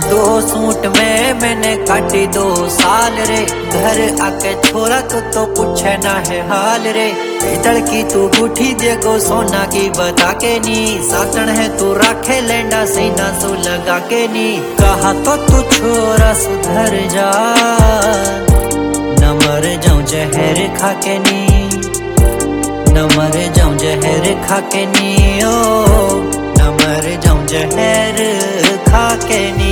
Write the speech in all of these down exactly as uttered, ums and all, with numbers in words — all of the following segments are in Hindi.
दो सूट में मैंने काटी दो साल रे, घर आके छोरा तो तो पूछे ना है हाल रे। इधर की तू बूठी देखो सोना की बता के नी, सातन है तू राखे लेंडा सीना सु लगा के नी। कहा तो तू छोरा सुधर जा, न मर जाऊं जहर खा के नी, न मर जाऊं जहर खा के नी, ओ न मर जाऊं जहर खा के नी।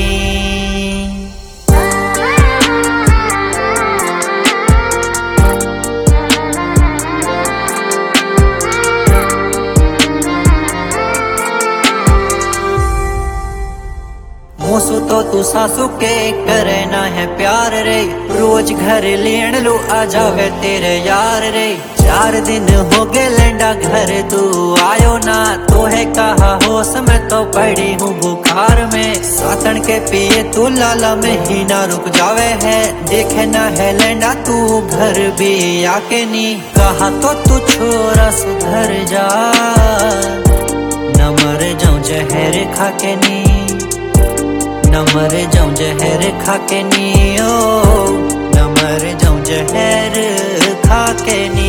मोसू तो तू सासू के करे ना है प्यार रे, रोज घर लेन लो आ जावे तेरे यार रे। चार दिन हो गए लेंडा घर तू आयो ना, तो है कहा होश में तो पड़ी हूँ बुखार में। सातन के पिए तू लाला में ही ना रुक जावे है, देखे ना है लेंडा तू घर भी आके नी। कहा तो तू छोरा सुधर जा, न मर जाऊं जहर खा के नी, न मर जाऊं जहर खा के नी, ओ न मर जाऊं जहर खा के नी।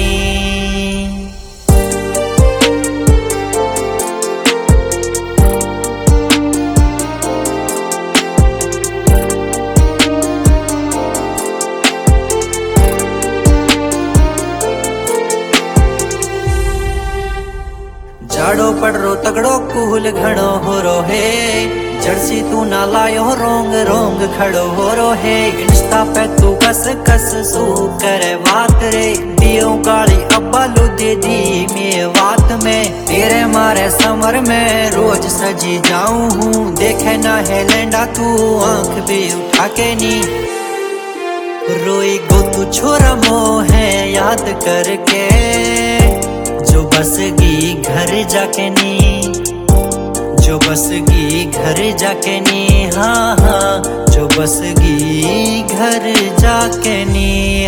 जाड़ो पड़ रो तगड़ो कूल घड़ो हो रो है, जर्सी तू ना लायो रोंग रोंग खड़ो हो रो है। इंस्टा पे तू कस कस सू करे बात रे, दियो गाड़ी अब्बालू दे दी में बात में। तेरे मारे समर में रोज सजी जाऊं हूँ, देखे ना है लेंडा तू आंख भी उठा के नी। रोई गो तू छोरा मोह है याद करके, जो बस गी घर जाके नी, जो बस गी घर जाके नी, हाँ हाँ जो बस गी घर जाके नी।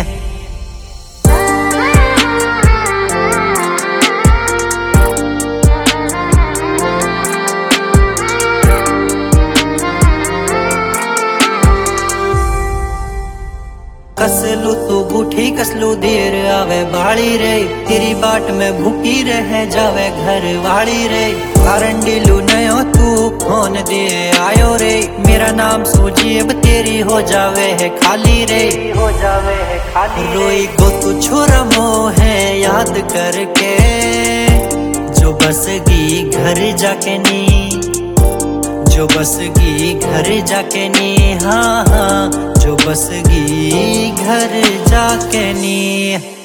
कसलू तू बूठी कसलू देर आवे बाड़ी रे, तेरी बाट में भूखी रह जावे घर वाली रे। वारंडीलू नयो तू फोन दे आयो रे, मेरा नाम सूजीब तेरी हो जावे है खाली रे, हो जावे है खाली। रोई गो तू छोरा मोह है याद करके, जो बस गी घर जाके नी, जो बस गी घर जाके नी, हाँ हाँ जो बस गी घर जाके नी।